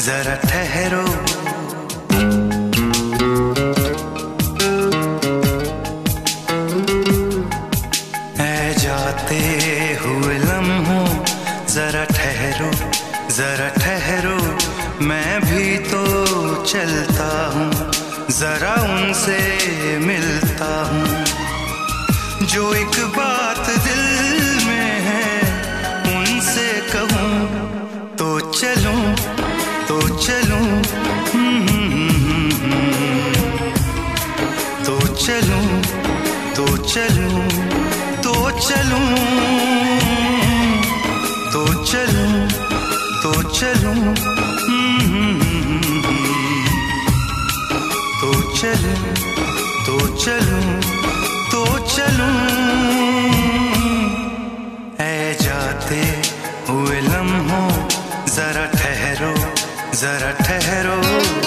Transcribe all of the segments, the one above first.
जरा ठहरो। ऐ जाते हुए लम्हों जरा ठहरो, जरा ठहरो, मैं भी तो चलता हूँ, जरा उनसे मिलता हूँ। जो एक बात दिल में है उनसे कहूँ तो चलूं, तो चलूं, तो चलूं, तो चलूं, तो चलूं, तो चलूं, तो चलूं, तो चलूं, तो चलूं, तो चलूं। ऐ जाते हुए लम्हों जरा ठहरो, जरा ठहरो।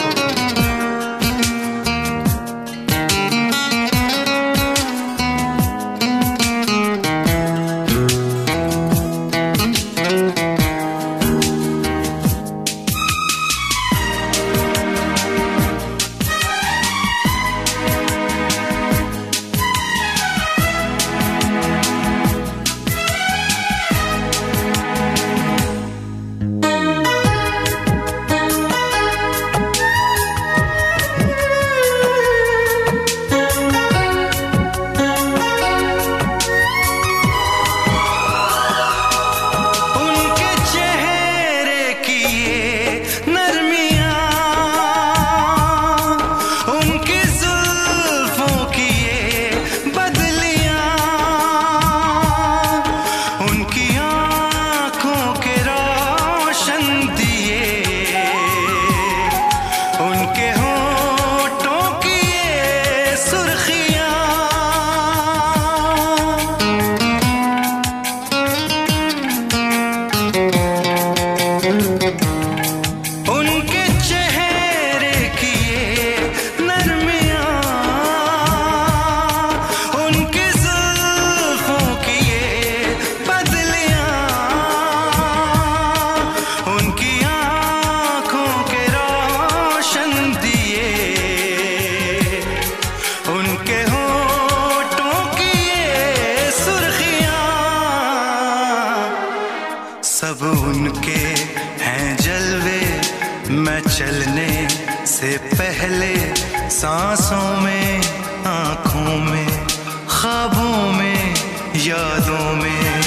सब उनके हैं जलवे, मैं चलने से पहले सांसों में, आँखों में, ख्वाबों में, यादों में,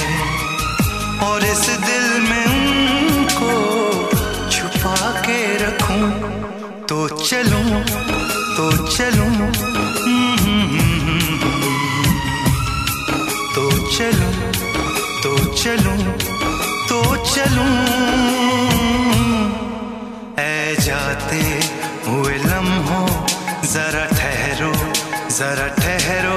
और इस दिल में उनको छुपा के रखूं तो चलूं, तो चलूं, तो चलूं, तो चलूं, तो चलूं। ऐ जाते हुए लम्हों जरा ठहरो, जरा ठहरो।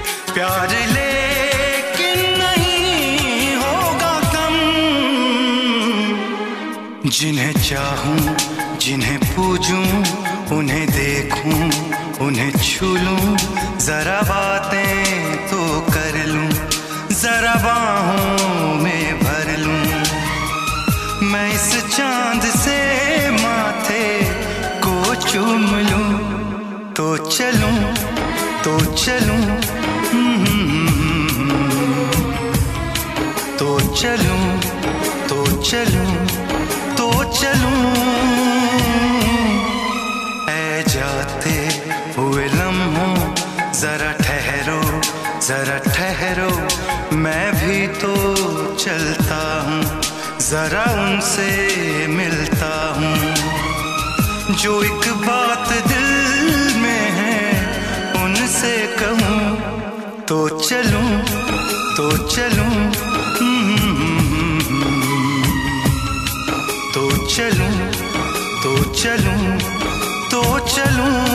प्यार लेकिन नहीं होगा कम। जिन्हें चाहूं, जिन्हें पूजूं, उन्हें देखूं, उन्हें छू लूं, जरा बातें तो कर लूं, जरा बाहों में भर लूं। मैं इस चांद से माथे को चूम लूं, तो चलूं, तो चलूं, तो चलूं, तो चलूं, तो चलूं। ऐ जाते हुए लम्हों, जरा ठहरो, जरा ठहरो, मैं भी तो चलता हूँ, जरा उनसे मिलता हूँ। जो एक बात दिल में है उनसे कहूँ, तो चलूं, तो चलूं, तो चलूं, तो चलूं, तो चलूं।